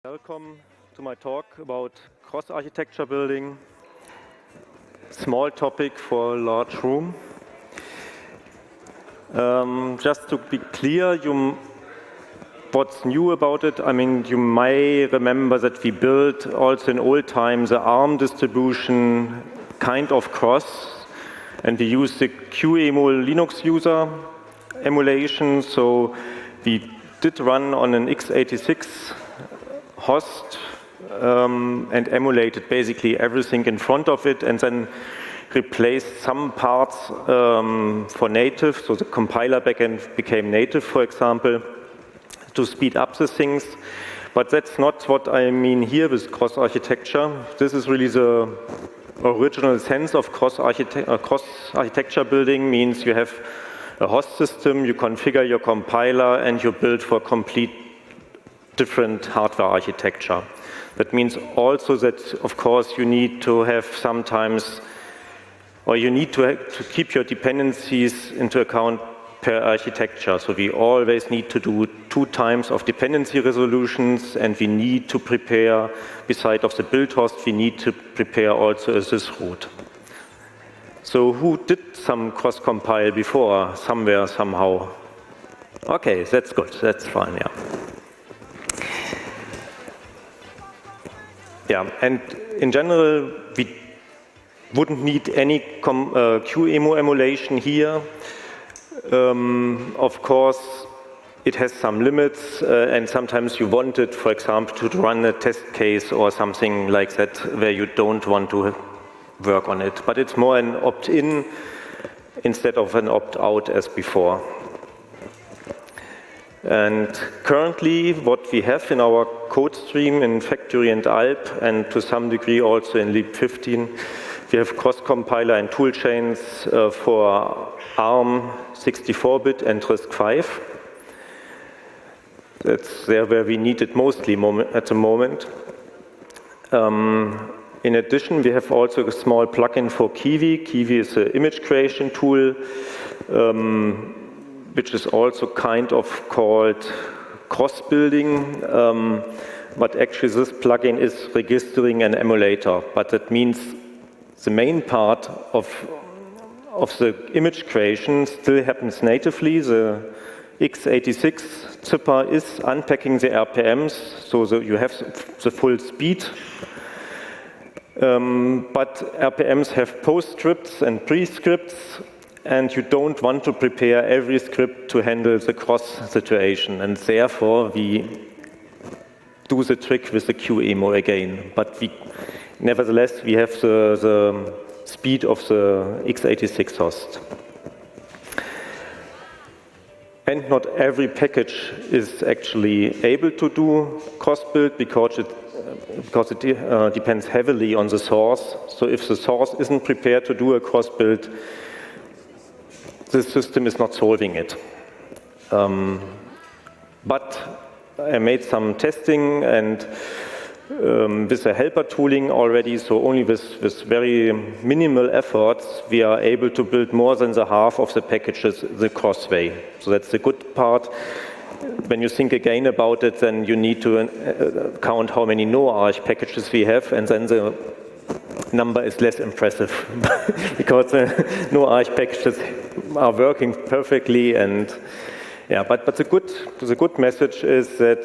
Welcome to my talk about cross-architecture building. Small topic for a large room. Just to be clear, what's new about it? I mean, you may remember that we built also in old times the ARM distribution kind of cross, and we used the QEMU Linux user emulation. So we did run on an x86 host and emulated basically everything in front of it, and then replaced some parts for native. So the compiler backend became native, for example, to speed up the things. But that's not what I mean here with cross-architecture. This is really the original sense of cross-architecture building. Means you have a host system, you configure your compiler, and you build for complete different hardware architecture. That means also that, of course, you need to have sometimes, or you need to keep your dependencies into account per architecture. So we always need to do 2 times of dependency resolutions, and we need to prepare, beside of the build host, we need to prepare also a sysroot. So who did some cross-compile before, somewhere, somehow? Okay, that's good, that's fine, yeah. Yeah, and in general, we wouldn't need any QEMU emulation here. Of course, it has some limits, and sometimes you want it, for example, to run a test case or something like that, where you don't want to work on it. But it's more an opt-in instead of an opt-out as before. And currently, what we have in our code stream in Factory and Alp, and to some degree also in Leap 15, we have cross-compiler and toolchains for ARM 64-bit and RISC-V. That's there where we need it mostly at the moment. In addition, we have also a small plugin for Kiwi. Kiwi is an image creation tool, which is also kind of called cross-building, but actually this plugin is registering an emulator. But that means the main part of the image creation still happens natively. The x86 zipper is unpacking the RPMs, so you have the full speed. But RPMs have post-scripts and pre-scripts, and you don't want to prepare every script to handle the cross situation, and therefore we do the trick with the QEMU again. But nevertheless, we have the speed of the x86 host. And not every package is actually able to do cross-build because it depends heavily on the source. So if the source isn't prepared to do a cross-build, the system is not solving it. But I made some testing and with the helper tooling already, so only with very minimal efforts, we are able to build more than the half of the packages the cross way. So that's the good part. When you think again about it, then you need to count how many no-arch packages we have, and then the number is less impressive because the no-arch packages are working perfectly. And yeah, but the good message is that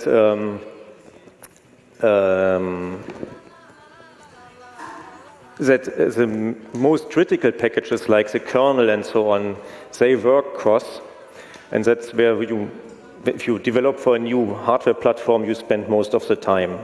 that the most critical packages like the kernel and so on, they work cross, and that's where if you develop for a new hardware platform, you spend most of the time.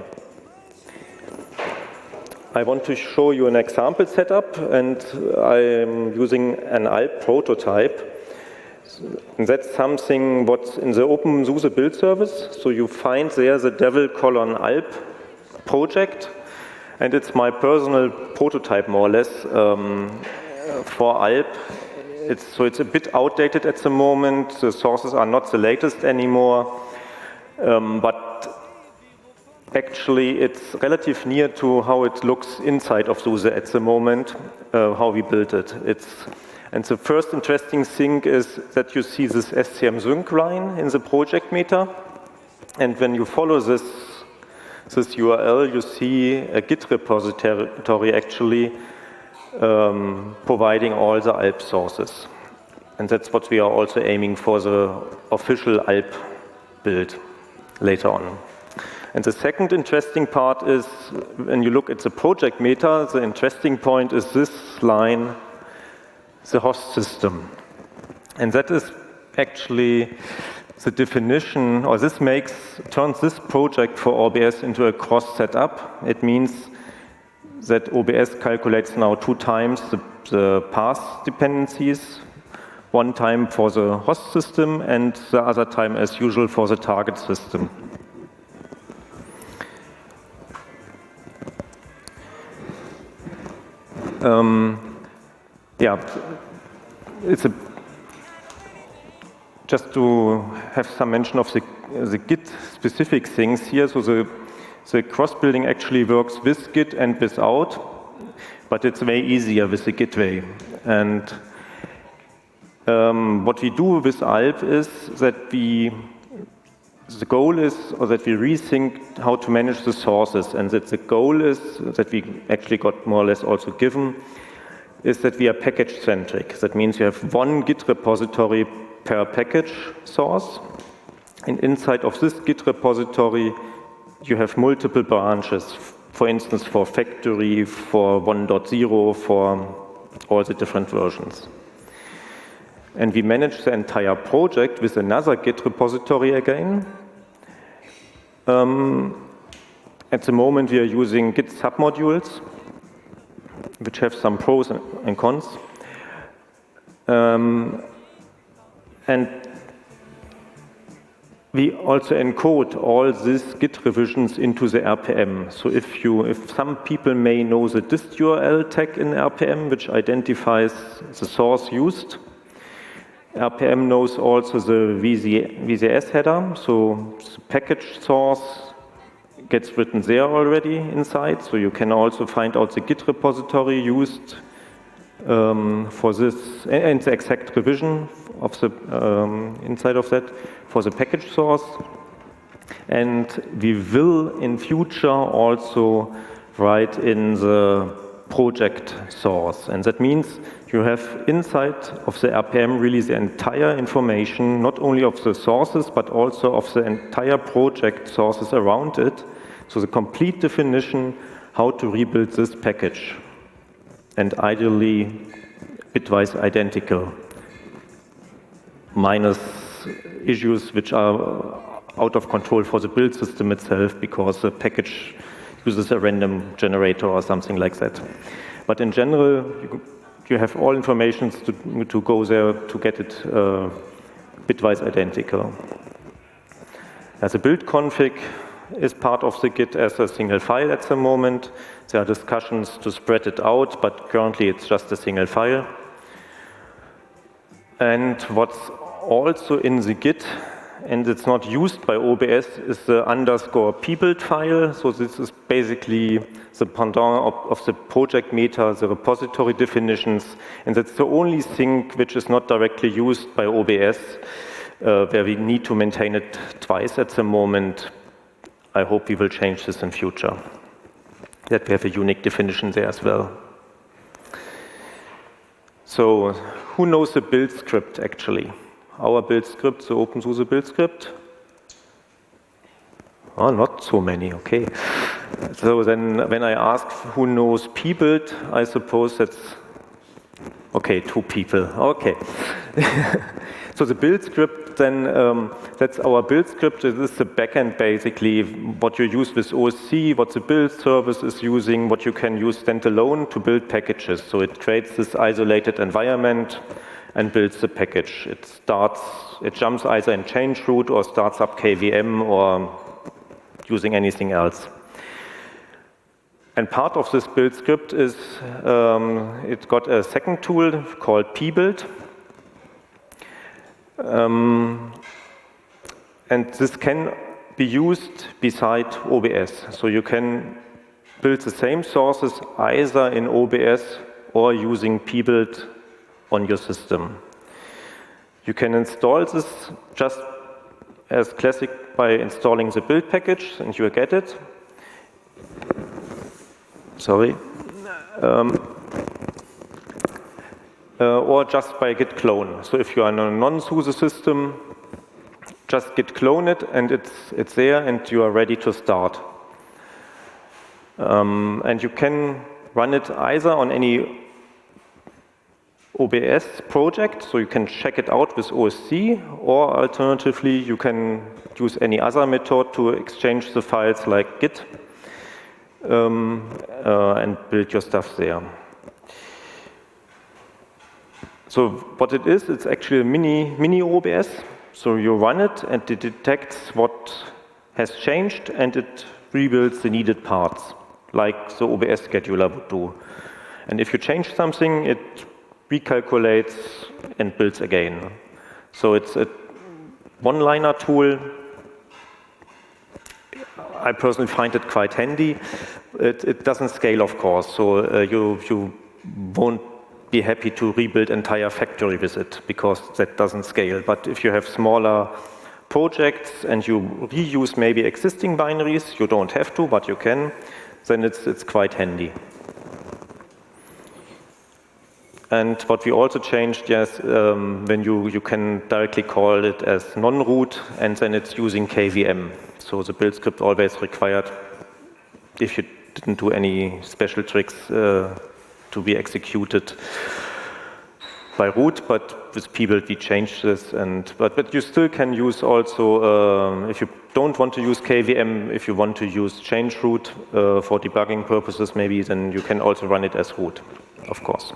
I want to show you an example setup, and I'm using an Alp prototype. And that's something what's in the OpenSUSE build service. So you find there the devel::Alp project, and it's my personal prototype, more or less, for Alp. So it's a bit outdated at the moment. The sources are not the latest anymore, but actually it's relative near to how it looks inside of SUSE at the moment, how we built it. And the first interesting thing is that you see this SCM sync line in the project meter, and when you follow this this URL, you see a Git repository actually providing all the Alp sources. And that's what we are also aiming for the official Alp build later on. And the second interesting part is, when you look at the project meta, the interesting point is this line, the host system. And that is actually the definition, or this turns this project for OBS into a cross setup. It means that OBS calculates now 2 times the path dependencies, 1 time for the host system and the other time as usual for the target system. Just to have some mention of the Git specific things here. So the cross-building actually works with Git and without, but it's way easier with the Git way. And what we do with Alp is that the goal is, or that we rethink how to manage the sources, and that the goal is, that we actually got more or less also given, is that we are package-centric. That means you have 1 Git repository per package source, and inside of this Git repository you have multiple branches, for instance for factory, for 1.0, for all the different versions. And we manage the entire project with another Git repository again. At the moment we are using Git submodules, which have some pros and cons. And we also encode all these Git revisions into the RPM. So if some people may know the dist URL tag in RPM, which identifies the source used, RPM knows also the VCS header, so the package source gets written there already inside, so you can also find out the Git repository used for this, and the exact revision of the inside of that for the package source. And we will in future also write in the project source, and that means you have inside of the RPM really the entire information, not only of the sources, but also of the entire project sources around it. So the complete definition how to rebuild this package, and ideally bitwise identical, minus issues which are out of control for the build system itself because the package uses a random generator or something like that. But in general, you have all information to go there to get it bitwise identical. As a build config is part of the Git as a single file at the moment. There are discussions to spread it out, but currently it's just a single file. And what's also in the Git, and it's not used by OBS, is the _pbuild file. So this is basically the pendant of the project meta, the repository definitions, and that's the only thing which is not directly used by OBS, where we need to maintain it twice at the moment. I hope we will change this in future, that we have a unique definition there as well. So who knows the build script actually? Our build script, the OpenSUSE build script? Oh, not so many, okay. So then when I ask who knows pbuild, I suppose that's, okay, 2 people, okay. So the build script then, that's our build script. This is the backend basically, what you use with OSC, what the build service is using, what you can use standalone to build packages. So it creates this isolated environment and builds the package. It jumps either in change root or starts up KVM or using anything else. And part of this build script is, it's got a second tool called pbuild. And this can be used beside OBS. So you can build the same sources either in OBS or using pbuild on your system. You can install this just as classic by installing the build package, and you get it. sorry, or just by git clone. So if you are in a non-SUSE system, just git clone it, and it's there, and you are ready to start. And you can run it either on any OBS project, so you can check it out with OSC, or alternatively, you can use any other method to exchange the files like Git and build your stuff there. So what it is, it's actually a mini OBS. So you run it and it detects what has changed and it rebuilds the needed parts, like the OBS scheduler would do. And if you change something, it recalculates and builds again. So it's a one-liner tool. I personally find it quite handy. It doesn't scale, of course, so you won't be happy to rebuild entire factory with it, because that doesn't scale. But if you have smaller projects and you reuse maybe existing binaries, you don't have to, but you can, then it's quite handy. And what we also changed, yes, when you can directly call it as non-root, and then it's using KVM. So the build script always required, if you didn't do any special tricks, to be executed by root, but with pbuild we changed this. But you still can use also, if you don't want to use KVM, if you want to use change root for debugging purposes maybe, then you can also run it as root, of course.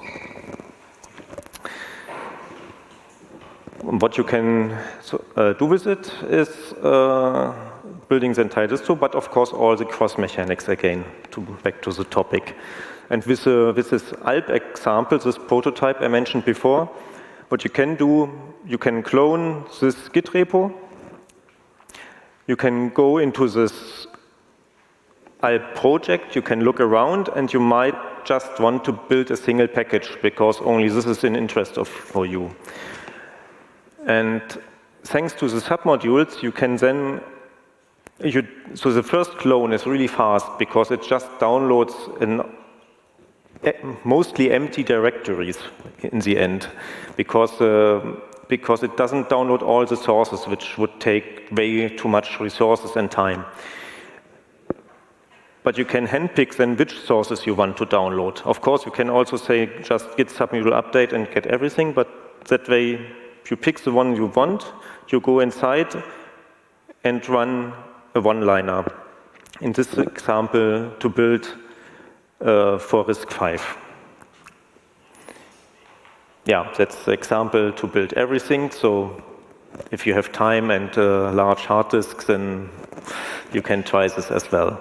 What you can do with it is building the entire distro, but of course all the cross mechanics again, back to the topic. And with this Alp example, this prototype I mentioned before, what you can do, you can clone this Git repo, you can go into this Alp project, you can look around, and you might just want to build a single package, because only this is in interest for you. And thanks to the submodules, you can then, so the first clone is really fast, because it just downloads mostly empty directories in the end, because it doesn't download all the sources, which would take way too much resources and time. But you can handpick then which sources you want to download. Of course, you can also say just git submodule update and get everything, but that way, if you pick the one you want, you go inside and run a one-liner. In this example, to build for RISC-V. Yeah, that's the example to build everything. So if you have time and large hard disks, then you can try this as well.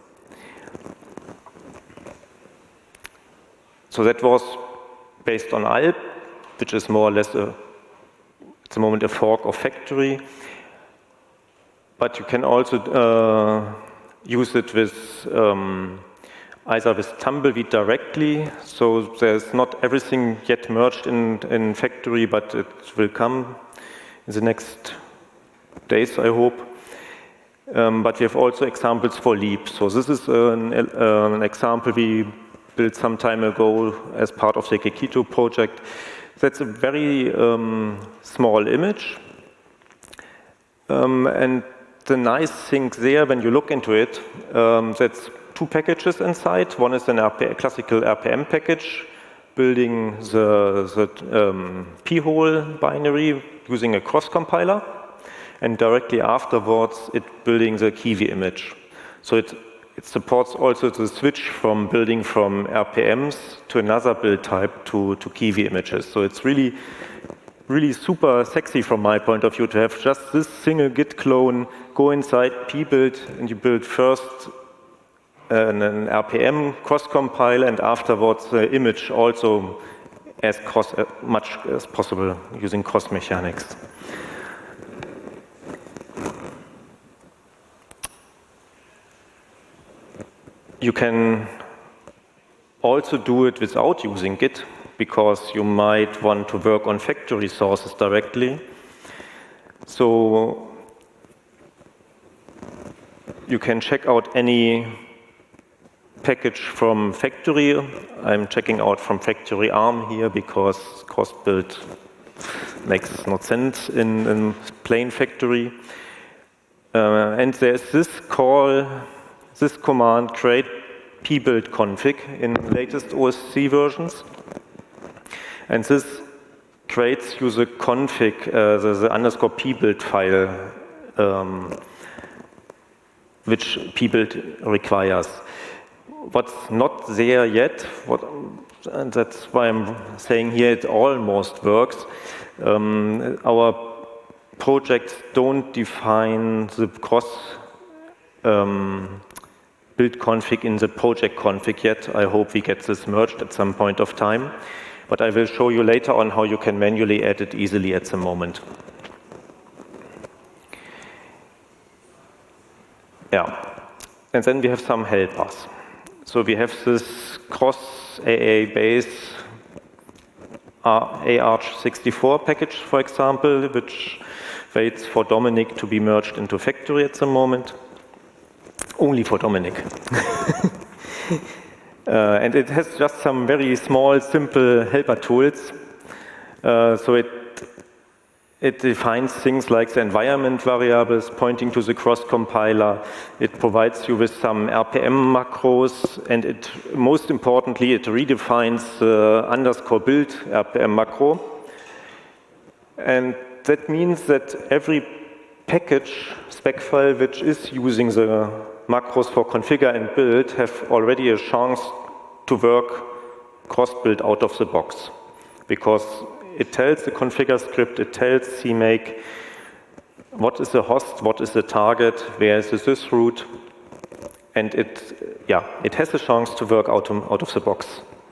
So that was based on Alp, which is more or less at the moment a fork of Factory. But you can also use it with either with Tumbleweed directly, so there's not everything yet merged in Factory, but it will come in the next days, I hope. But we have also examples for Leap. So this is an example we built some time ago as part of the Kekito project. That's a very small image. And the nice thing there, when you look into it, that's two packages inside. One is a classical RPM package, building the p-hole binary using a cross-compiler, and directly afterwards, it building the Kiwi image. So it supports also the switch from building from RPMs to another build type to Kiwi images. So it's really super sexy from my point of view to have just this single git clone, go inside pbuild, and you build first an RPM cross-compile, and afterwards the image also as much as possible using cross mechanics. You can also do it without using Git, because you might want to work on factory sources directly. So you can check out any package from factory. I'm checking out from factory ARM here because cross-build makes no sense in plain factory. And there's this command create pbuild config in latest OSC versions. And this creates you the config, the underscore pbuild file, which pbuild requires. What's not there yet, and that's why I'm saying here it almost works. Our projects don't define the cross build config in the project config yet. I hope we get this merged at some point of time. But I will show you later on how you can manually add it easily at the moment. Yeah, and then we have some helpers. So we have this cross AA base AArch64 package, for example, which waits for Dominic to be merged into factory at the moment. Only for Dominic. And it has just some very small, simple helper tools. So it defines things like the environment variables pointing to the cross compiler. It provides you with some RPM macros, and most importantly, it redefines the underscore build RPM macro. And that means that every package spec file which is using the macros for configure and build have already a chance to work cross-build out of the box, because it tells the configure script, it tells CMake what is the host, what is the target, where is the sys root, and it has a chance to work out of the box.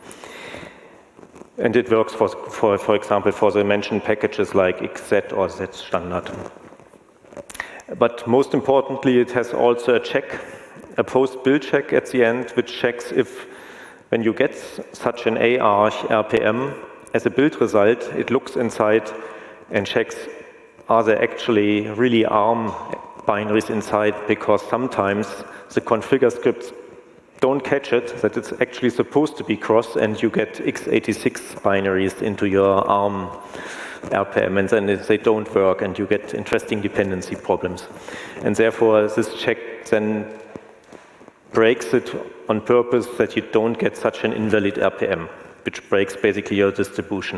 And it works for example for the mentioned packages like XZ or Z standard. But most importantly, it has also a check, a post-build check at the end, which checks if, when you get such an AArch RPM as a build result, it looks inside and checks, are there actually really ARM binaries inside, because sometimes the configure scripts don't catch it, that it's actually supposed to be cross, and you get x86 binaries into your ARM RPM, and then they don't work, and you get interesting dependency problems. And therefore, this check then breaks it on purpose that you don't get such an invalid RPM, which breaks basically your distribution.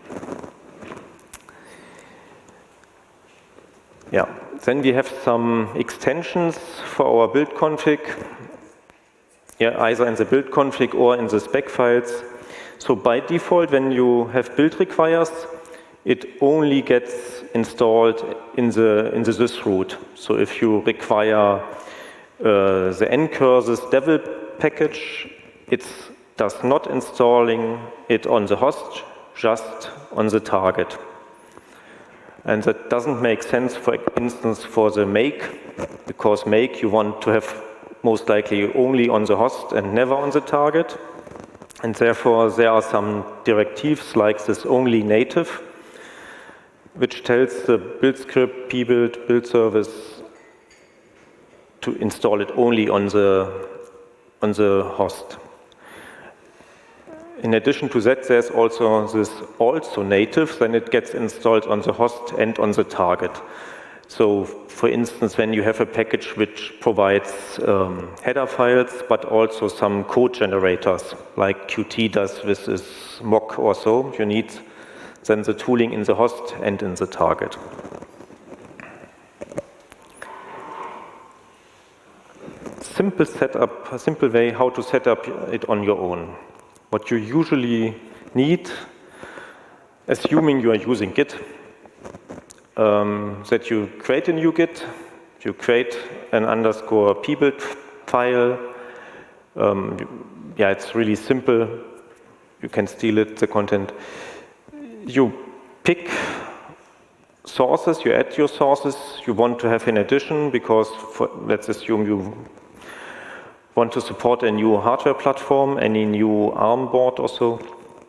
Yeah, then we have some extensions for our build config, either in the build config or in the spec files. So by default, when you have build requires, it only gets installed in the sys root. So if you require the ncurses devil package, it does not installing it on the host, just on the target. And that doesn't make sense, for instance, for the make, because make you want to have most likely only on the host and never on the target. And therefore, there are some directives like this only native, which tells the build script, pbuild, build service to install it only on the host. In addition to that, there's also this also native, then it gets installed on the host and on the target. So, for instance, when you have a package which provides header files, but also some code generators, like Qt does with this mock or so, you need then the tooling in the host and in the target. Simple setup, a simple way how to set up it on your own. What you usually need, assuming you are using Git, that you create a new Git, you create an underscore pbuild file. It's really simple. You can steal it, the content. You pick sources, you add your sources you want to have in addition, because let's assume you want to support a new hardware platform, any new ARM board or so.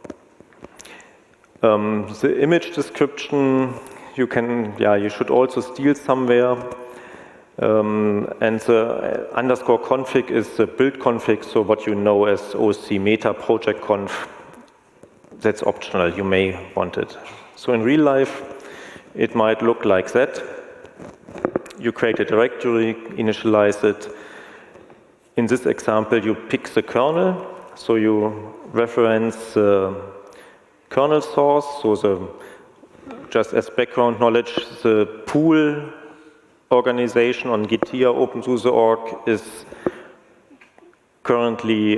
The image description, you should also steal somewhere. And the underscore config is the build config, so what you know as OSC meta project conf, that's optional, you may want it. So in real life, it might look like that. You create a directory, initialize it. In this example, you pick the kernel, so you reference the kernel source, so just as background knowledge, the pool organization on Gitea OpenSUSE.org is currently,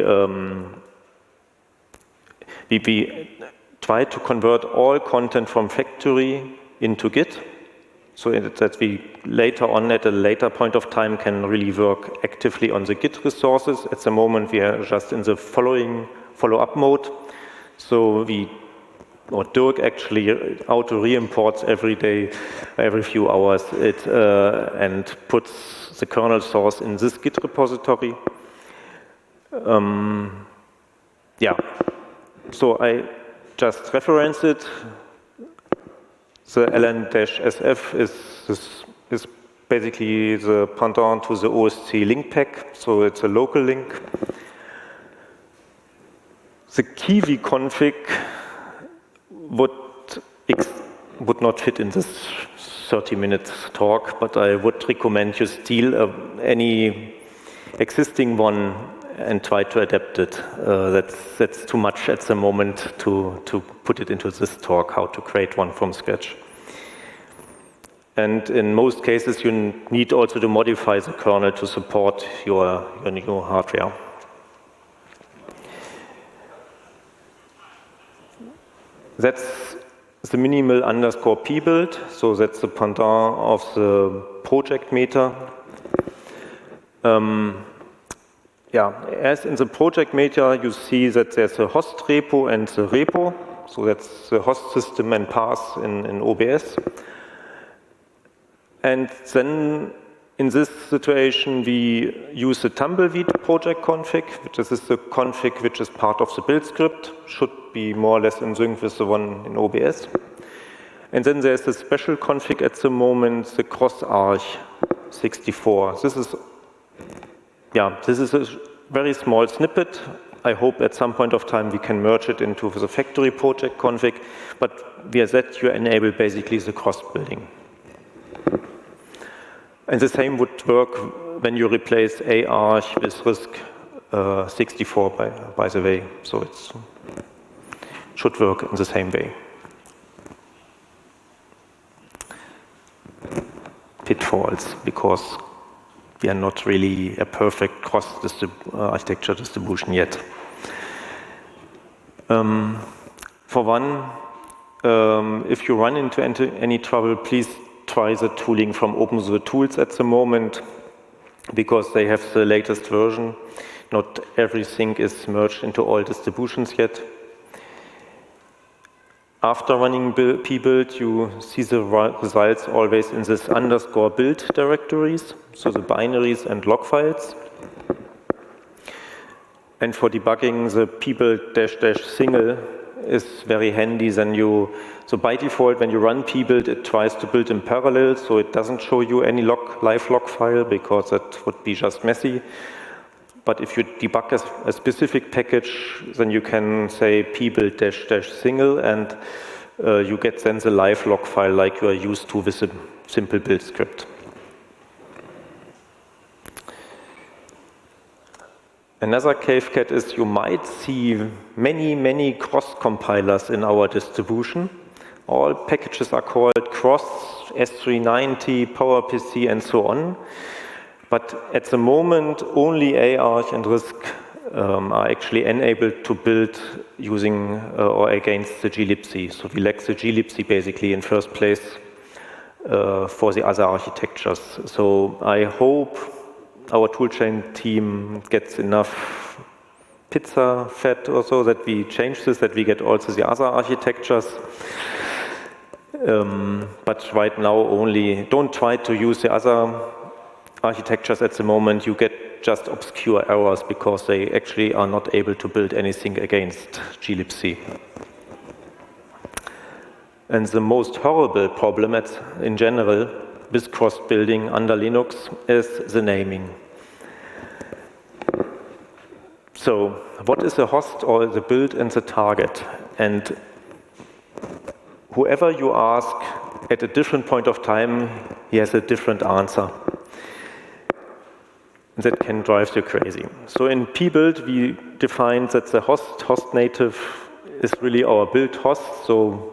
we try to convert all content from factory into Git, so that we later on, at a later point of time, can really work actively on the Git resources. At the moment, we are just in the follow-up mode, so Dirk actually auto re-imports every day, every few hours, and puts the kernel source in this Git repository. Yeah, so I just reference it. The ln-sf is basically the pendant to the OSC link pack, so it's a local link. The Kiwi config would not fit in this 30-minute talk, but I would recommend you steal any existing one and try to adapt it. That's too much at the moment to put it into this talk, how to create one from scratch. And in most cases, you need also to modify the kernel to support your new hardware. That's the minimal underscore p build, so that's the pendant of the project meta. Yeah, as in the project meta, you see that there's a host repo and the repo, so that's the host system and path in OBS. And then in this situation, we use the Tumbleweed project config, which is the config which is part of the build script, should be more or less in sync with the one in OBS. And then there's a special config at the moment, the cross-arch 64. This is a very small snippet. I hope at some point of time we can merge it into the factory project config, but via that you enable basically the cross-building. And the same would work when you replace arch with RISC-64, by the way. So it should work in the same way. Pitfalls, because we are not really a perfect cross-architecture distribution yet. For one, if you run into any trouble, please try the tooling from OpenSUSE Tools at the moment, because they have the latest version. Not everything is merged into all distributions yet. After running pbuild, you see the results always in this underscore build directories, so the binaries and log files. And for debugging, the pbuild -- single is very handy. So by default, when you run pbuild, it tries to build in parallel, so it doesn't show you any live log file, because that would be just messy. But if you debug a specific package, then you can say pbuild -- single, and you get then the live log file like you are used to with a simple build script. Another caveat is you might see many cross compilers in our distribution. All packages are called cross, S390, PowerPC, and so on. But at the moment, only arch and RISC are actually enabled to build using or against the glibc. So we lack the glibc basically in first place for the other architectures. So I hope our toolchain team gets enough pizza fat or so that we change this, that we get also the other architectures. But right now only, don't try to use the other architectures at the moment. You get just obscure errors because they actually are not able to build anything against glibc. And the most horrible problem in general with cross-building under Linux is the naming. So what is the host or the build and the target? And whoever you ask at a different point of time, he has a different answer. That can drive you crazy. So in pbuild, we defined that the host native is really our build host. So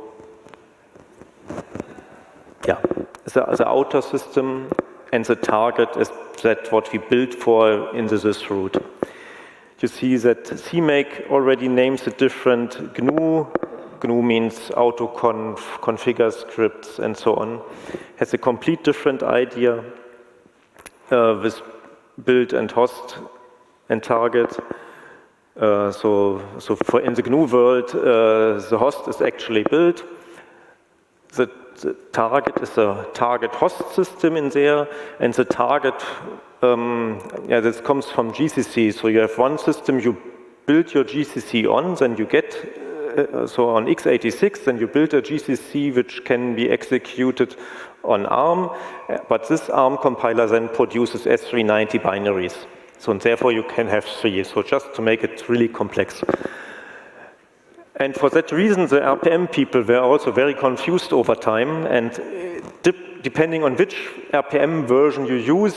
yeah, the outer system, and the target is that what we built for in the sys root. You see that CMake already names a different GNU. GNU means autoconf, configure scripts, and so on. Has a complete different idea with build and host and target. So for in the GNU world, the host is actually built. The target is a target host system in there, and the target, this comes from GCC. So you have one system you build your GCC on, then you get, so on x86, then you build a GCC which can be executed on ARM, but this ARM compiler then produces S390 binaries. So and therefore you can have 3, so just to make it really complex. And for that reason, the RPM people were also very confused over time, and depending on which RPM version you use,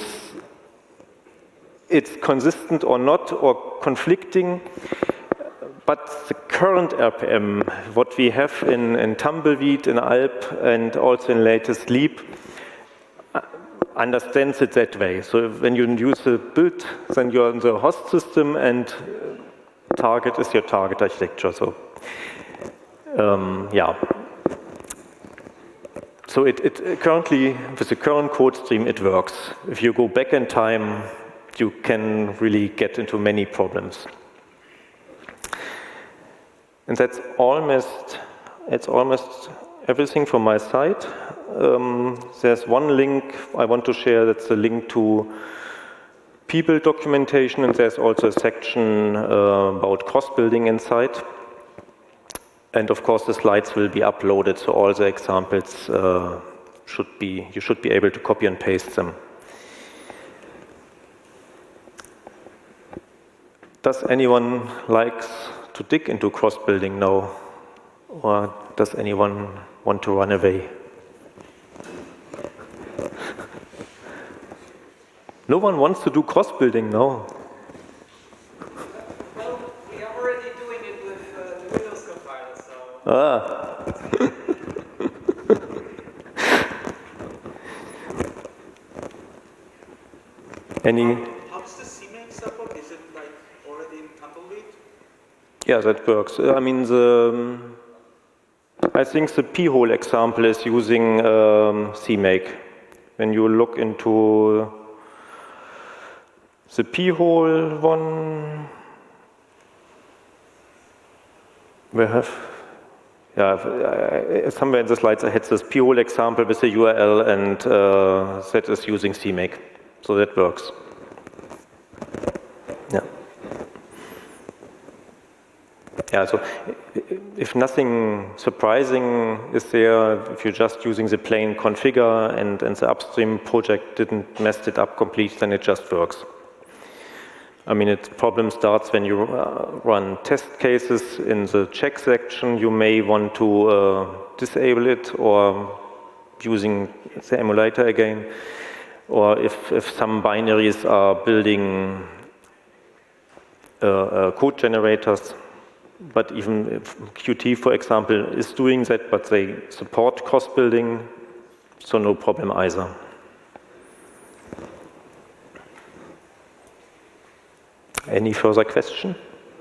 it's consistent or not, or conflicting. But the current RPM, what we have in Tumbleweed, in Alp, and also in latest Leap, understands it that way. So when you use a build, then you're in the host system, and target is your target architecture. So yeah. So it currently, with the current code stream, it works. If you go back in time, you can really get into many problems. And that's almost everything from my side. There's one link I want to share, that's the link to pbuild documentation, and there's also a section about cross-building inside. And of course the slides will be uploaded, so all the examples you should be able to copy and paste them. Does anyone like to dig into cross-building now? Or does anyone want to run away? No one wants to do cross-building now. Well, we are already doing it with the Windows compiler, so... Any? How does the CMake support? Is it like already in Tumbleweed? Yeah, that works. I mean, I think the p-hole example is using CMake. When you look into the p-hole one, we have, somewhere in the slides I had this p-hole example with the URL, and that is using CMake. So that works. Yeah. Yeah, so if nothing surprising is there, if you're just using the plain configure and the upstream project didn't mess it up complete, then it just works. I mean, the problem starts when you run test cases in the check section. You may want to disable it, or using the emulator again, or if some binaries are building code generators. But even if Qt, for example, is doing that, but they support cross-building, so no problem either. Any further question?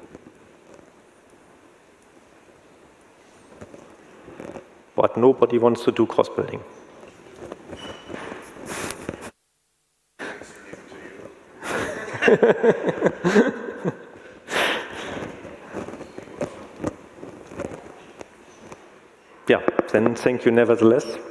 But nobody wants to do cross-building. Yeah, then thank you nevertheless.